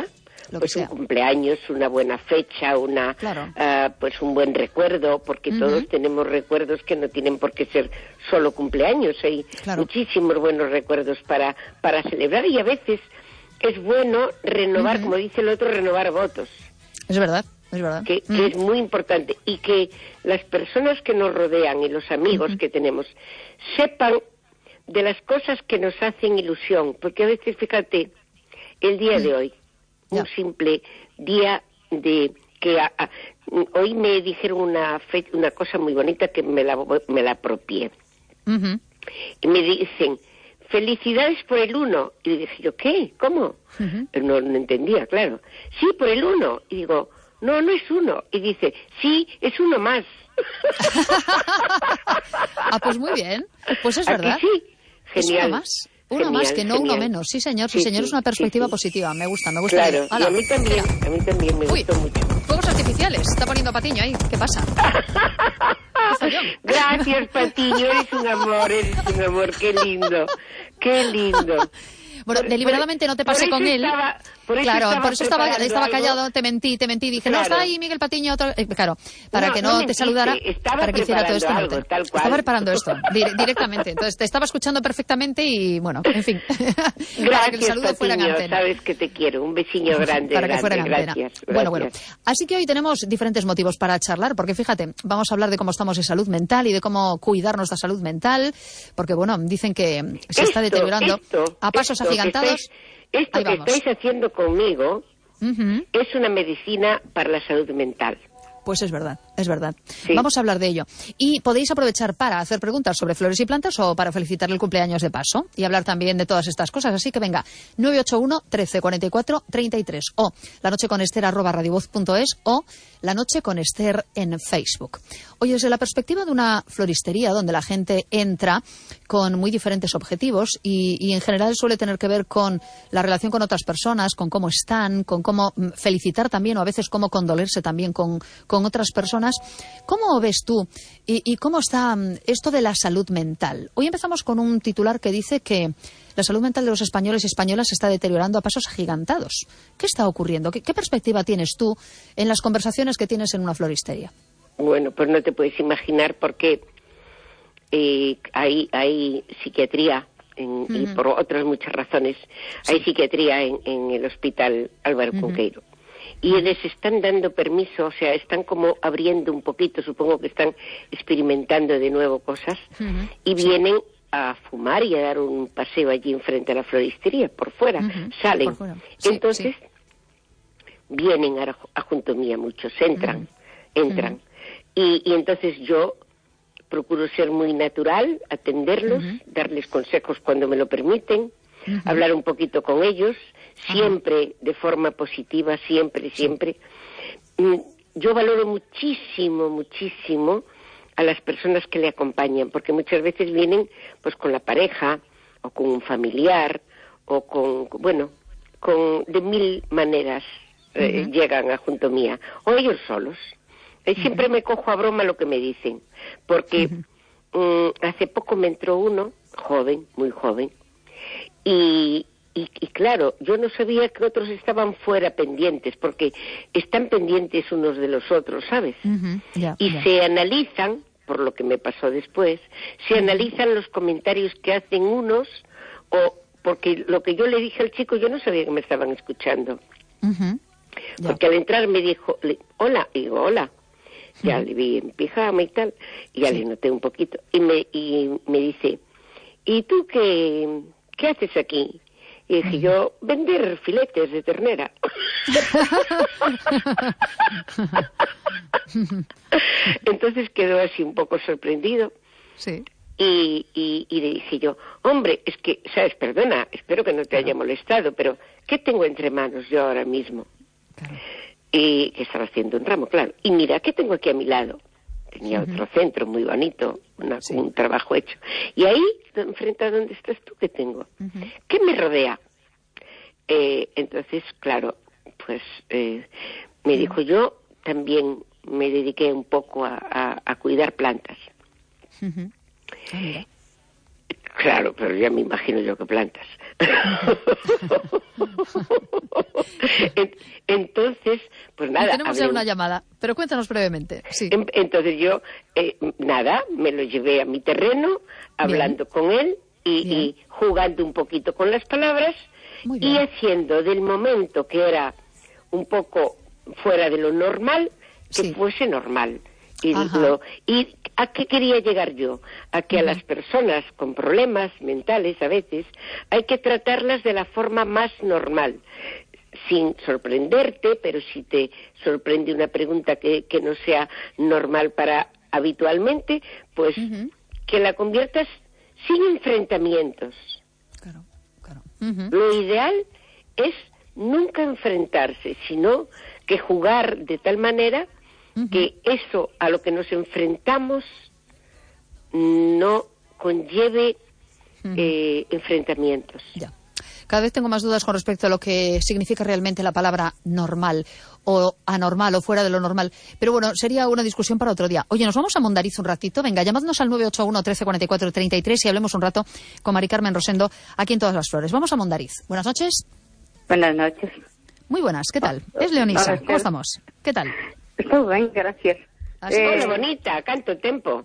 pues un cumpleaños, una buena fecha, pues un buen recuerdo, porque todos tenemos recuerdos que no tienen por qué ser solo cumpleaños. Hay muchísimos buenos recuerdos para celebrar, y a veces es bueno renovar, como dice el otro, renovar votos. Es verdad. Es verdad. Que es muy importante, y que las personas que nos rodean y los amigos que tenemos sepan de las cosas que nos hacen ilusión, porque a veces, fíjate, el día de hoy, un simple día de que hoy me dijeron una cosa muy bonita que me la apropié. Y me dicen, felicidades por el 1. Y dije yo, ¿qué? ¿Cómo? No entendía, claro. Sí, por el 1. Y digo, no es 1. Y dice, sí, es 1 más. Pues muy bien. Pues es verdad. Sí, genial. Es 1 más. Uno más que no uno menos. Sí, señor, es una perspectiva positiva. Me gusta. Claro, y a mí también me gustó mucho. Fuegos artificiales. Está poniendo Patiño ahí. ¿Qué pasa? Gracias, Patiño. Eres un amor. Qué lindo. Bueno, deliberadamente no te pasé con él. Por eso estaba callado, te mentí, dije, no, está ahí Miguel Patiño, claro, para que no te saludara, para que hiciera todo esto. Estaba preparando esto, directamente, entonces te estaba escuchando perfectamente y, bueno, en fin. Gracias, para que el saludo fuera en antena. Sabes que te quiero, un besiño grande. Para que fuera en antena. Gracias. Bueno, así que hoy tenemos diferentes motivos para charlar, porque fíjate, vamos a hablar de cómo estamos de salud mental y de cómo cuidar nuestra salud mental, porque, bueno, dicen que se está deteriorando a pasos agigantados. Esto que estáis haciendo conmigo es una medicina para la salud mental. Pues es verdad. Sí. Vamos a hablar de ello. Y podéis aprovechar para hacer preguntas sobre flores y plantas o para felicitar el cumpleaños de paso y hablar también de todas estas cosas. Así que venga, 981 13 44 33 o lanocheconester@radiovoz.es o La Noche con Ester en Facebook. Oye, desde la perspectiva de una floristería donde la gente entra con muy diferentes objetivos y en general suele tener que ver con la relación con otras personas, con cómo están, con cómo felicitar también o a veces cómo condolerse también con otras personas. ¿Cómo ves tú y cómo está esto de la salud mental? Hoy empezamos con un titular que dice que la salud mental de los españoles y españolas se está deteriorando a pasos agigantados. ¿Qué está ocurriendo? ¿Qué perspectiva tienes tú en las conversaciones que tienes en una floristería? Bueno, pues no te puedes imaginar porque hay psiquiatría y por otras muchas razones. Sí. Hay psiquiatría en el Hospital Álvaro Cunqueiro. Y les están dando permiso, o sea, están como abriendo un poquito, supongo que están experimentando de nuevo cosas, y vienen a fumar y a dar un paseo allí enfrente a la floristería, por fuera, salen. Por fuera. Sí, entonces, vienen a junto mía muchos, entran. Y entonces yo procuro ser muy natural, atenderlos, darles consejos cuando me lo permiten, hablar un poquito con ellos, siempre de forma positiva, siempre. Yo valoro muchísimo a las personas que le acompañan, porque muchas veces vienen pues con la pareja o con un familiar o con de mil maneras llegan a junto mía, o ellos solos. Siempre me cojo a broma lo que me dicen, porque hace poco me entró uno, joven, muy joven, y claro, yo no sabía que otros estaban fuera pendientes, porque están pendientes unos de los otros, ¿sabes? Se analizan, por lo que me pasó después, se analizan los comentarios que hacen unos, o porque lo que yo le dije al chico, yo no sabía que me estaban escuchando. Porque al entrar me dijo, hola, y digo, hola. Ya le vi en pijama y tal, y ya le noté un poquito. Y me dice, ¿y tú qué haces aquí? Y dije yo, vender filetes de ternera. Entonces quedó así un poco sorprendido. Sí. Y le dije yo, hombre, es que, ¿sabes? Perdona, espero que no te haya molestado, pero ¿qué tengo entre manos yo ahora mismo? Claro. Y que estaba haciendo un ramo, claro. Y mira, ¿qué tengo aquí a mi lado? Tenía otro centro muy bonito, un trabajo hecho. Y ahí, enfrente a donde estás tú, ¿qué tengo? ¿Qué me rodea? Entonces, claro, pues me dijo, yo también me dediqué un poco a cuidar plantas. Claro, pero ya me imagino yo que plantas. Entonces, pues nada. Tenemos ya una llamada, pero cuéntanos brevemente. Sí. Entonces yo, me lo llevé a mi terreno, hablando con él y jugando un poquito con las palabras y haciendo del momento que era un poco fuera de lo normal, que fuese normal. ¿Y a qué quería llegar yo? A que a las personas con problemas mentales a veces hay que tratarlas de la forma más normal, sin sorprenderte, pero si te sorprende una pregunta que no sea normal para habitualmente, pues que la conviertas sin enfrentamientos. Claro. Lo ideal es nunca enfrentarse, sino que jugar de tal manera que eso a lo que nos enfrentamos no conlleve enfrentamientos. Ya. Cada vez tengo más dudas con respecto a lo que significa realmente la palabra normal o anormal o fuera de lo normal. Pero bueno, sería una discusión para otro día. Oye, nos vamos a Mondariz un ratito. Venga, llamadnos al 981 1344 33 y hablemos un rato con Mari Carmen Rosendo aquí en Todas las Flores. Vamos a Mondariz. Buenas noches. Buenas noches. Muy buenas, ¿qué tal? Es Leonisa, ¿cómo estamos? ¿Qué tal? Estou ben, gracias. Hola, bonita, canto tempo.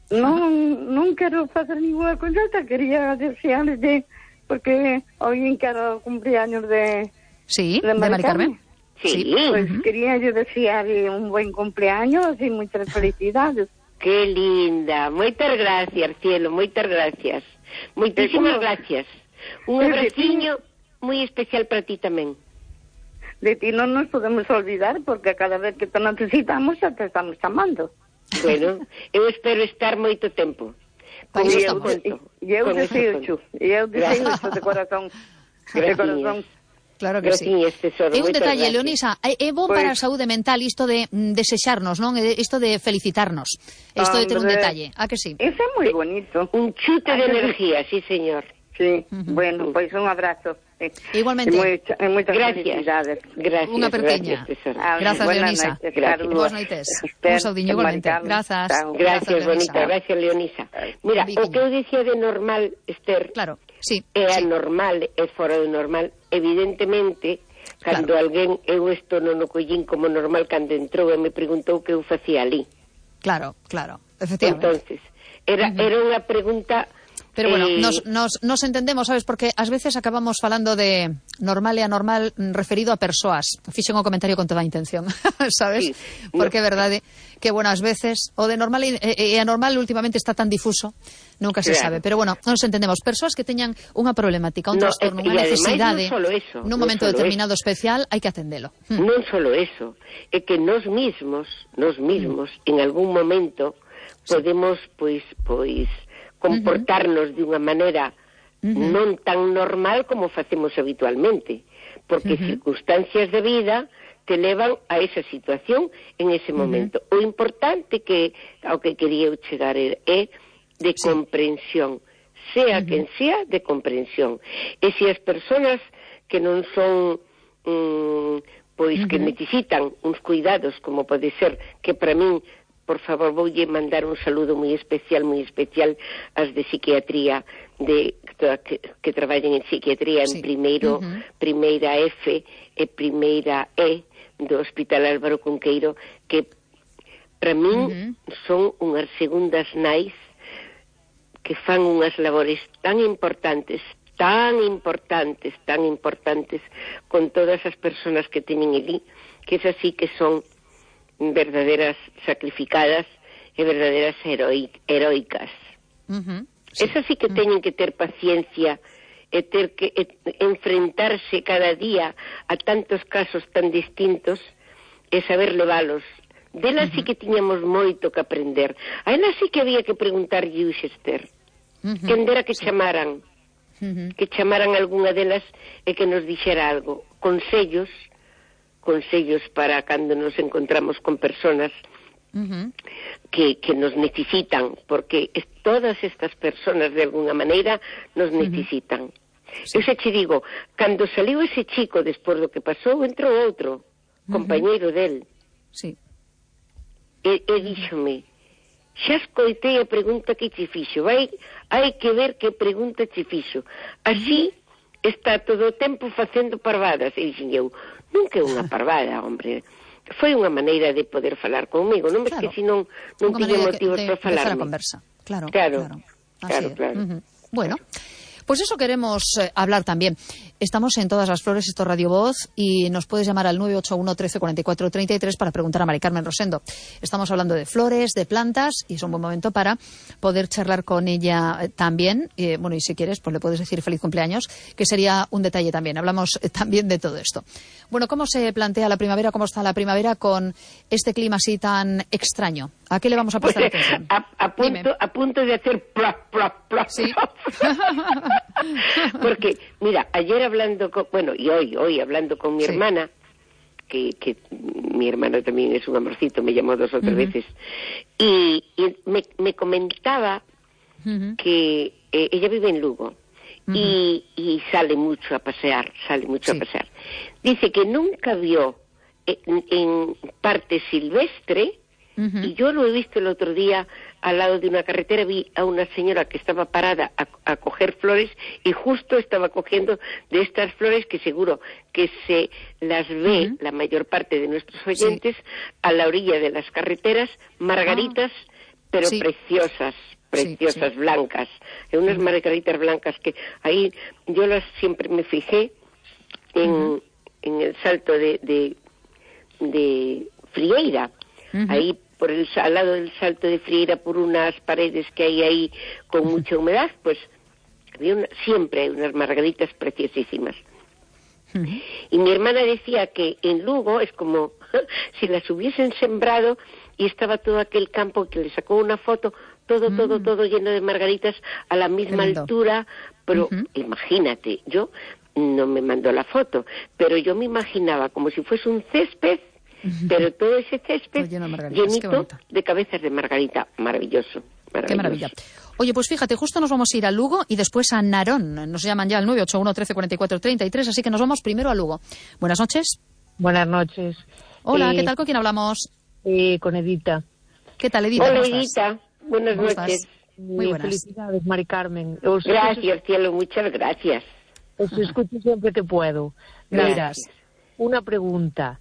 Non quero facer ninguna consulta, quería desearles porque hoy quero cumplir años de Mari Carmen. Sí. Pues quería yo desearle un buen cumpleaños y muchas felicidades. Qué linda, moitas gracias, cielo, moitas gracias. Moitísimas gracias. Un abraciño moi especial para ti tamén. De ti non nos podemos olvidar porque cada vez que te necesitamos xa te estamos chamando. Bueno, eu espero estar moito tempo. Eu deseo de corazón. De corazón. Claro que sí. É un detalle, Leonisa, é bo para a saúde mental isto de desexarnos, non? Isto de felicitarnos. Isto de ter un detalle, a que sí? Eso é moi bonito. Un chute de energía, sí, señor. Sí, bueno, pois un abrazo. Igualmente. Moitas felicidades. Gracias. Unha pertiña. Grazas, Leonisa. Boas noites. Un saudiño igualmente. Grazas. Gracias, bonita. Gracias, Leonisa. Mira, o que eu dicía de normal, Esther, claro, sí, é anormal, é fora do normal. Evidentemente, cando alguén, eu isto non o collín como normal cando entrou e me preguntou que eu facía ali. Claro, efectivamente. Entonces, era unha pregunta... Pero bueno, nos entendemos, sabes, porque ás veces acabamos falando de normal e anormal referido a persoas. Fixen o comentario con toda a intención, sabes? Sí. Porque é verdade que, bueno, ás veces o de normal e anormal últimamente está tan difuso, nunca se sabe. Pero bueno, nos entendemos. Persoas que teñan unha problemática, un trastorno, unha necesidade, nun momento determinado especial, hai que atendelo. Non solo eso, é que nos mismos, en algún momento, podemos, pois comportarnos de unha maneira non tan normal como facemos habitualmente, porque circunstancias de vida te levan a esa situación en ese momento. O importante ao que quería chegar é de comprensión, sea quen sea, de comprensión. E se as persoas que non son que necesitan uns cuidados, como pode ser que para min, por favor, voulle mandar un saludo moi especial ás de psiquiatría que traballen en psiquiatría en primeira F e primeira E do Hospital Álvaro Cunqueiro, que para min son unhas segundas nais que fan unhas labores tan importantes con todas as persoas que teñen ali, que es así que son verdaderas sacrificadas e verdaderas heroicas. Esas sí que teñen que ter paciencia e ter que enfrentarse cada día a tantos casos tan distintos e saber levalos. Delas sí que tiñamos moito que aprender. A elas sí que había que preguntarlle, Esther, quen dera que chamaran algunha delas e que nos dixera algo. Consellos para cando nos encontramos con personas que nos necesitan, porque todas estas personas de alguna maneira nos necesitan. Eu xa che digo, cando saliu ese chico despois do que pasou, entrou outro compañeiro del e díxome, xa escoitei a pregunta que che fixo, hai que ver que pregunta che fixo. Así está todo o tempo facendo parvadas. E dixen eu, nunca é unha parvada, hombre. Foi unha maneira de poder falar comigo, non? Claro. Que senón non tiña motivos para falarme. Claro. Bueno, pues eso queremos hablar también. Estamos en Todas las Flores, esto es Radio Voz, y nos puedes llamar al 981 13 44 33 para preguntar a Mari Carmen Rosendo. Estamos hablando de flores, de plantas, y es un buen momento para poder charlar con ella también. Bueno, y si quieres, pues le puedes decir feliz cumpleaños, que sería un detalle también. Hablamos también de todo esto. Bueno, ¿cómo se plantea la primavera? ¿Cómo está la primavera con este clima así tan extraño? ¿A qué le vamos a prestar atención? A punto de hacer plop, plop, plop. Sí. Porque, mira, ayer hablando y hoy hablando con mi hermana, que mi hermana también es un amorcito, me llamó 2 o 3 veces, y me comentaba que ella vive en Lugo y sale mucho a pasear, Dice que nunca vio en parte silvestre, y yo lo he visto el otro día al lado de una carretera, vi a una señora que estaba parada a coger flores y justo estaba cogiendo de estas flores que seguro que se las ve la mayor parte de nuestros oyentes a la orilla de las carreteras, margaritas, pero preciosas, blancas. Hay unas margaritas blancas que ahí yo siempre me fijé en el salto de Frieira, ahí al lado del salto de Frieira, por unas paredes que hay ahí con mucha humedad, pues siempre hay unas margaritas preciosísimas. Y mi hermana decía que en Lugo es como si las hubiesen sembrado y estaba todo aquel campo, que le sacó una foto, todo lleno de margaritas a la misma altura, pero imagínate, yo no me mandó la foto, pero yo me imaginaba como si fuese un césped, pero todo ese césped llenito de cabezas de margarita. Maravilloso. Qué maravilla. Oye, pues fíjate, justo nos vamos a ir a Lugo y después a Narón. Nos llaman ya al 981 13 44 33, así que nos vamos primero a Lugo. Buenas noches. Buenas noches. Hola, ¿qué tal? ¿Con quién hablamos? Con Edita. ¿Qué tal, Edita? Hola, Edita. Buenas noches. Muy buenas. Felicidades, Mari Carmen. Gracias, cielo, muchas gracias. Os escucho siempre que puedo. Gracias. Mira, una pregunta.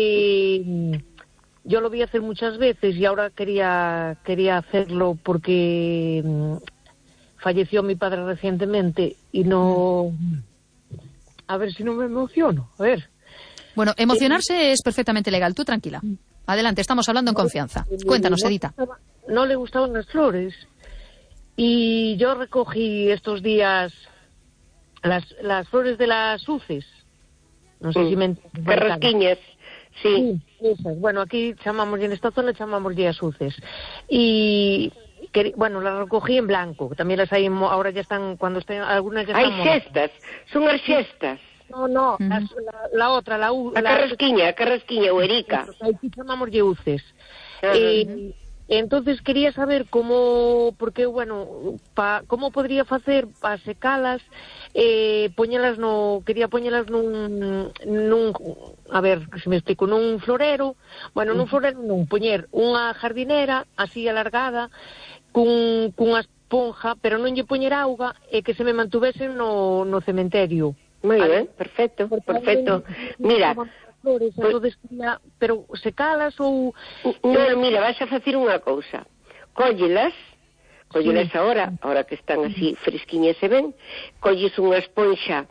Yo lo vi hacer muchas veces y ahora quería hacerlo porque falleció mi padre recientemente y no... A ver si no me emociono, a ver. Bueno, emocionarse es perfectamente legal, tú tranquila. Adelante, estamos hablando en confianza. Cuéntanos, Edita. No le gustaban las flores y yo recogí estos días las flores de las uces. No sé si me... Carrasquiñas. Sí, esas. Bueno, aquí en esta zona llamamos as uces. Y las recogí en blanco. También las hay, ahora ya están, algunas ya están... Hay cestas, son las cestas. No, la otra, la carrasquiña o erica. Aquí llamamos uces. Entonces quería saber cómo podría hacer para secalas, quería poñelas nun, a ver, se me explico, nun florero, poñer unha jardinera así alargada, cunha esponja, pero non lle poñer auga e que se me mantuvesen no cementerio. Moi ben, perfecto. Mira, flores, entonces pero secalas ou... Non, mira, vas a facer unha cousa. Cóllelas ahora que están así fresquiñas e ben, colles unha esponxa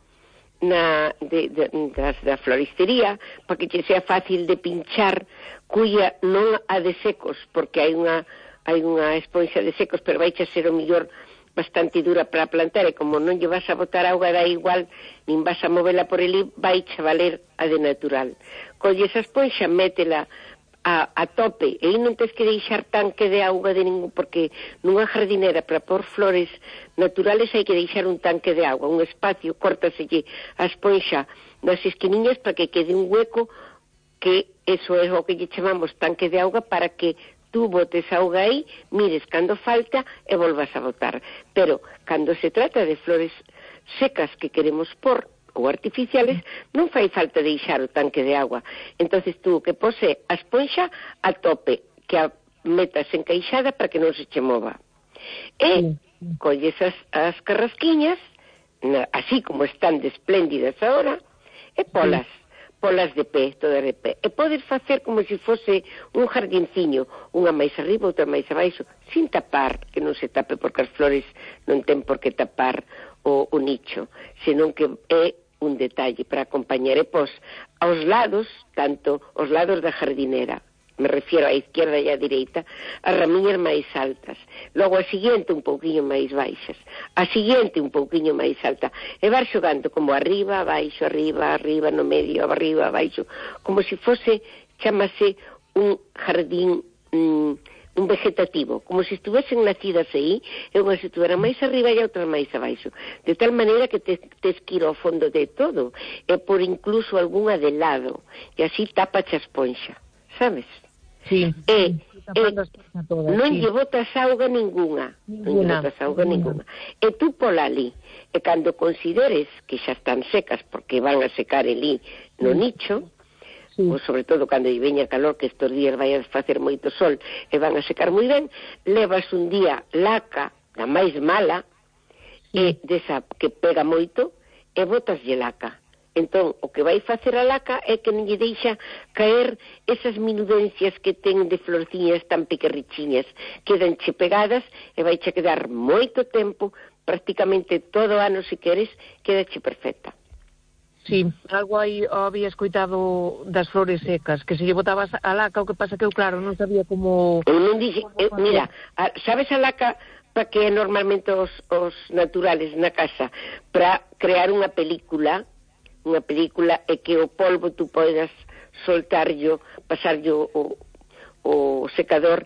da floristería para que che sea fácil de pinchar, cuya non a de secos, porque hai unha esponxa de secos, pero vai a ser o mellor bastante dura para plantar, e como non lle vas a botar auga, da igual, nin vas a movela por elí, vai a valer a de natural. Colle esa esponxa, métela a tope, e aí non tens que deixar tanque de auga de ningún, porque nunha jardinera para pôr flores naturales hai que deixar un tanque de auga, un espacio, córtaselle a esponxa nas esquiniñas para que quede un hueco, que eso é o que lle chamamos tanque de auga, para que tú botes auga aí, mires cando falta e volvas a botar. Pero, cando se trata de flores secas que queremos pôr, ou artificiales, non fai falta deixar o tanque de agua. Entonces tú que pose a esponxa a tope, que a metas encaixada para que non se che mova. E colles as carrasquiñas, así como están de espléndidas agora, e polas de pé, todas de pé. E podes facer como se fose un jardinciño, unha máis arriba, outra máis abaixo, sin tapar, que non se tape, porque as flores non ten por que tapar o nicho, senón que é un detalle para acompañar. E pos aos lados, tanto os lados da jardinera, me refiero á izquierda e á direita, as ramiñas máis altas, logo a seguinte un pouquiño máis baixas, a seguinte un pouquiño máis alta, e vas xogando como arriba, abaixo, arriba, no medio, arriba, abaixo, como se fose, chamase un jardín, un vegetativo, como se estuvesen nacidas aí, e unha se estuvera máis arriba e outra máis abaixo, de tal maneira que tes que ir ao fondo de todo, e por incluso algunha de lado, e así tapa a esponxa, sabes? Sí. Non lle botas auga ninguna. E tú pola ali, e cando consideres que xa están secas, porque van a secar ali no nicho, ou sobre todo cando lle veña calor, que estes días vai a facer moito sol e van a secar moi ben, levas un día laca da máis mala, e desa que pega moito, e botaslle laca. Entón, o que vai facer a laca é que non lle deixa caer esas minudencias que ten de florciñas tan pequerrichiñas, quedanche pegadas e vaiche quedar moito tempo, prácticamente todo o ano, se queres, quedache perfecta. Sí, algo aí había escoitado das flores secas, que se lle botabas a laca, o que pasa que eu, claro, non sabía como... Eu non dixe, mira, sabes a laca para que normalmente os naturales na casa, para crear unha película e que o polvo tú podes soltarlo, pasarlo o secador,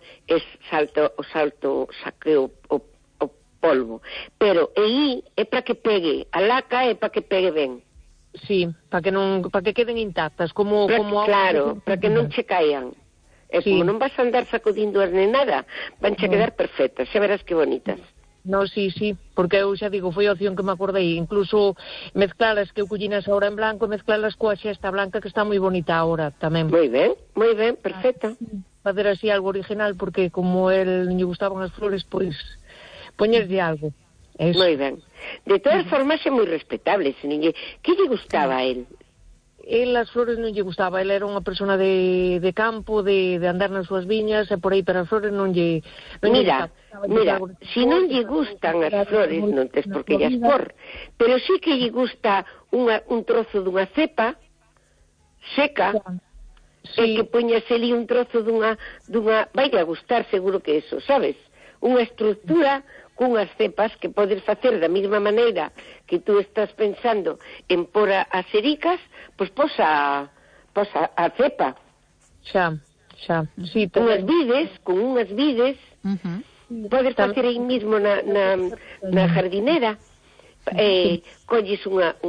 saque o polvo. Pero aí é para que pegue, a laca é para que pegue ben. Sí, para que queden intactas, como claro, para que non che caian. E como non vas a andar sacudindo as nen nada, van che quedar perfectas, xa verás que bonitas. No, sí, porque eu xa digo, foi a opción que me acordei, incluso mezclalas, que eu collinas ahora en blanco, mezclalas coa xesta blanca, que está moi bonita ahora tamén. Moi ben, perfecta. Facer así algo original, porque como el lle gustaban as flores, pois poñerlle algo. Moi ben. De todas formas é moi respetable, que lle gustaba a él? El as flores non lle gustaba, el era unha persona de campo, de andar nas súas viñas, e por aí, pero as flores non lle... Mira, se non lle gustan as flores, non tes por que llas por, pero sí que lle gusta un trozo dunha cepa seca, e que poñase ali un trozo dunha... vai a gustar seguro que eso, sabes? Unha estructura cunhas cepas que podes facer da mesma maneira que tú estás pensando en pôr as ericas, pois pos a cepa. Xa. Sí, con unhas vides, podes facer aí mesmo na jardinera. Colles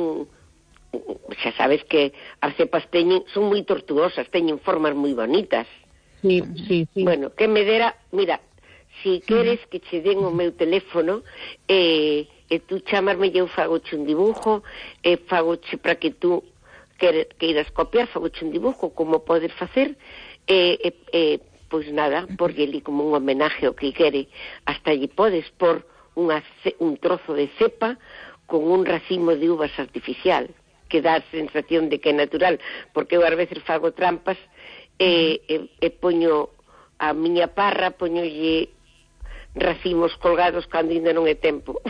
xa sabes que as cepas son moi tortuosas, teñen formas moi bonitas. Sí. Bueno, que me dera, mira, si queres que che den o meu teléfono, e tú chamarme, eu fagoche un dibujo, e fagoche para que tú queiras copiar, fagoche un dibujo, como podes facer, pois nada, porlle ali como un homenaje ao que quere, hasta allí podes por un trozo de cepa con un racimo de uvas artificial, que dá a sensación de que é natural, porque eu ás veces fago trampas e poño a miña parra, poñolle racimos colgados cando ainda non é tempo.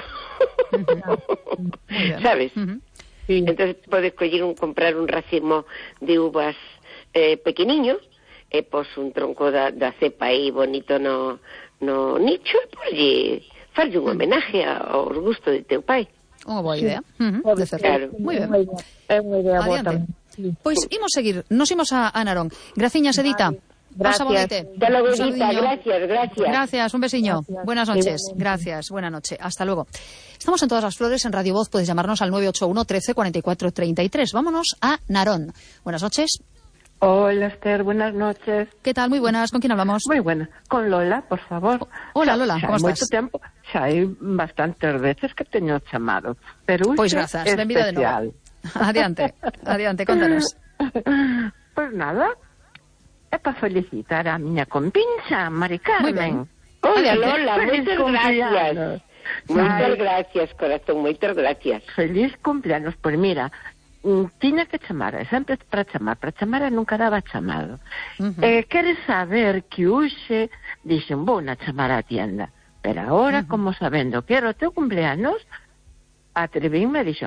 Sabes? Entón podes comprar un racimo de uvas pequeniño, e pos un tronco da cepa aí bonito no nicho, e farlle un homenaje aos gustos de teu pai. Unha boa idea. Claro. Moi ben. É unha idea boa Adiante. tamén. Pois imos seguir, nos imos a Narón. Graciñas, Edita. Gracias. Hasta luego, Edita. Gracias. Gracias, un besiño. Buenas noches. Gracias, buena noche. Hasta luego. Estamos en Todas las Flores, en Radio Voz. Puedes llamarnos al 981 13 44 33. Vámonos a Narón. Buenas noches. Hola, Esther, buenas noches. ¿Qué tal? Muy buenas. ¿Con quién hablamos? Muy buena. Con Lola, por favor. Hola, Lola, como estás? Moito tempo, xa hai bastantes veces que teño chamado, pero pois grazas, benvida de novo. Adiante, contanos. Pois nada, é para felicitar a miña compincha, Mari Carmen. Hola, Lola, moitas gracias. Moitas gracias, corazón, moitas gracias. Feliz cumpleanos. Pois mira, tiña que chamar, sempre para chamar e nunca daba chamado. Queres saber que hoxe dixen, vou na chamar á tienda, pero agora, como sabendo que era o teu cumpleanos, atrevínme e dixo,